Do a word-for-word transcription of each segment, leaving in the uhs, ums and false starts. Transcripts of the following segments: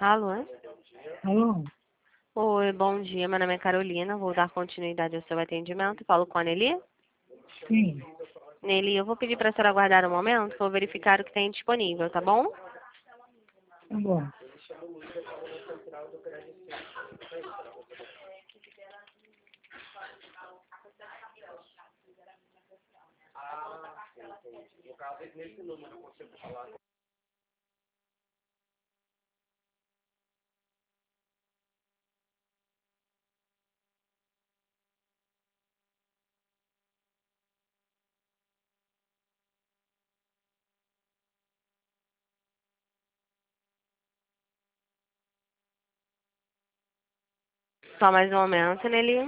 Alô? Alô? Oi, bom dia. Meu nome é Carolina. Vou dar continuidade ao seu atendimento. Falo com a Nelly. Sim, Nelly, eu vou pedir para a senhora aguardar um momento, que eu vou verificar o que tem disponível, tá bom? tá bom. Só mais um momento, Nelly.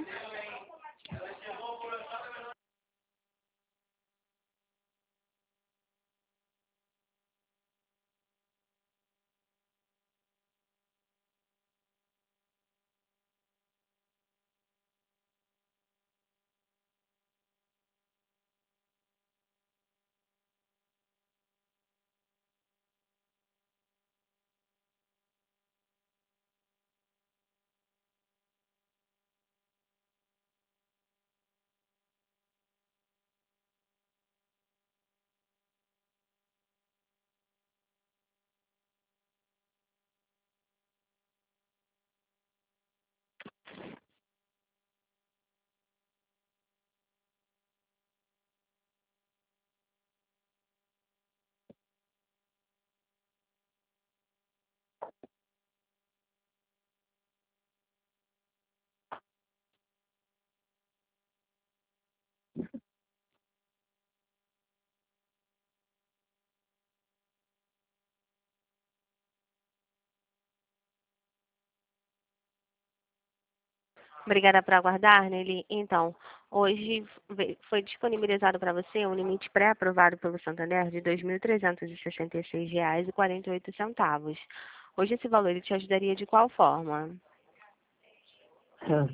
Obrigada por aguardar, Nelly. Então, hoje ve- foi disponibilizado para você um limite pré-aprovado pelo Santander de dois mil trezentos e sessenta e seis reais e quarenta e oito centavos. Hoje esse valor ele te ajudaria de qual forma? Tá.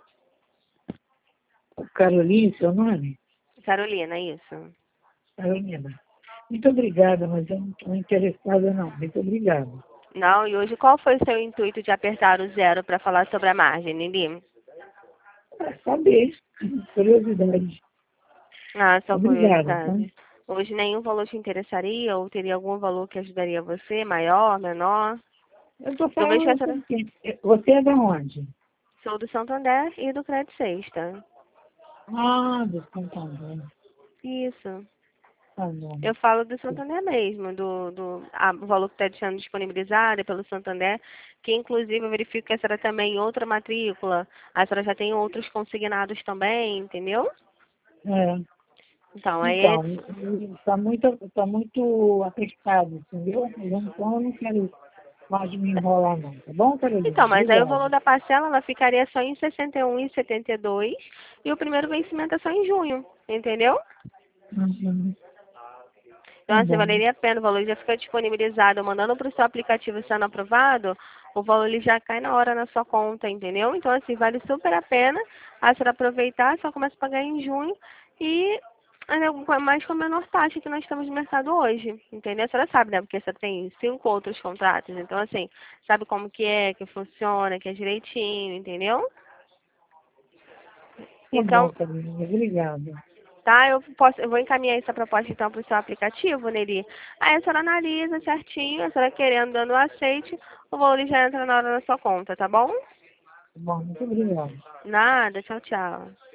Carolina, seu nome? Carolina, isso. Carolina. Muito obrigada, mas eu não estou interessada não. Muito obrigada. Não, e hoje qual foi o seu intuito de apertar o zero para falar sobre a margem, Nelly? É saber. Curiosidade. Ah, só Obrigada, tá? curiosidade. Hoje nenhum valor te interessaria ou teria algum valor que ajudaria você, maior, menor? Eu estou Eu vejo que a falando senhora com quem? Você é da onde? sou do Santander e do Crédito Sexta. Ah, do Santander. Isso. Tá bom. Eu falo do Santander mesmo, do, do a- o valor que está sendo disponibilizado é pelo Santander, que inclusive eu verifico que a senhora também em outra matrícula, a senhora já tem outros consignados também, entendeu? É. Então, aí é. Então, está muito, tá muito apertado, entendeu? Então eu não quero mais me enrolar não, tá bom, Carolina? Então, mas aí o Obrigada. valor da parcela ela ficaria só em sessenta e um reais e setenta e dois centavos e o primeiro vencimento é só em junho, entendeu? Uhum. Então, Tá assim, bom. valeria a pena, o valor já fica disponibilizado, mandando para o seu aplicativo sendo aprovado, o valor ele já cai na hora na sua conta, entendeu? Então, assim, vale super a pena a senhora aproveitar, só começa a pagar em junho e ainda com- mais com a menor taxa que nós temos no mercado hoje, entendeu? A senhora sabe, né? Porque você tem cinco outros contratos, então, assim, sabe como que é, que funciona, que é direitinho, entendeu? Tá bom, Então, Carolina. Obrigada. tá? Eu posso, eu vou encaminhar essa proposta então para o seu aplicativo, Nelly. Aí a senhora analisa certinho, a senhora querendo, dando o aceite, o valor já entra na hora da sua conta, tá bom? Tá bom, muito obrigada. Nada, tchau, tchau.